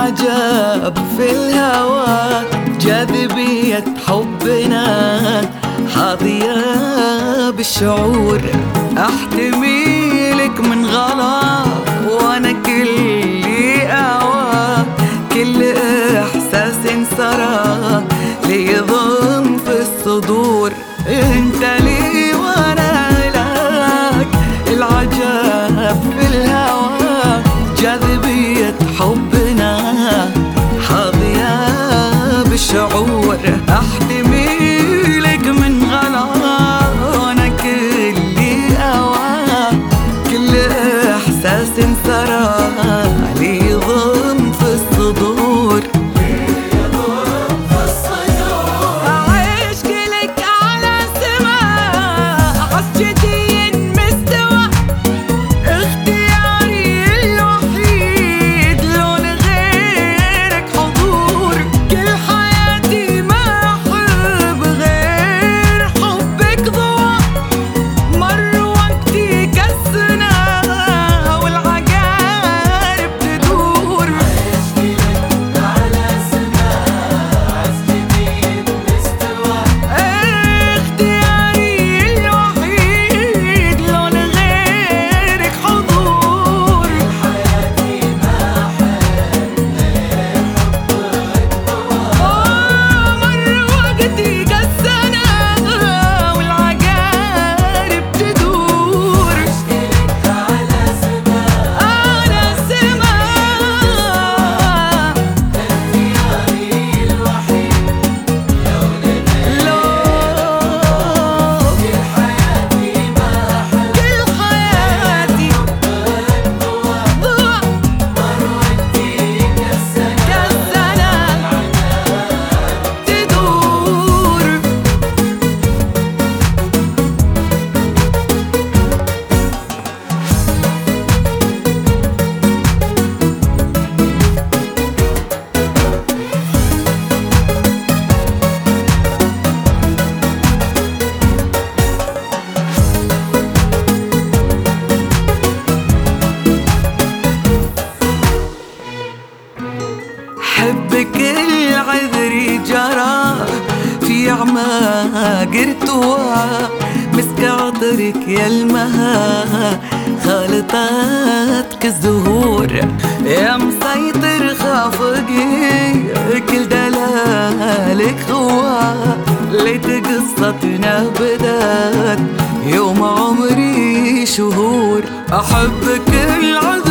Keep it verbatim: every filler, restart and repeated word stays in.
العجب في الهوى جاذبية حبنا حاضية بالشعور. احتميلك من غلا وانا كلي اوى، كل احساس سرى ليضم في الصدور. انت لي وانا لك، العجب في الهوى جاذبية حبنا حاضية بالشعور. احتميلك من غلا وانا كلي اوى، كل احساس سرى ليضم في الصدور. حبك العذري جرى في أعماق ارتوى، مسك عطرك يا المها خالطتك الزهور. يا مسيطر خافقي كل دلالك غوا، ليت قصتنا بدات يوم عمري شهور. أحبك العذري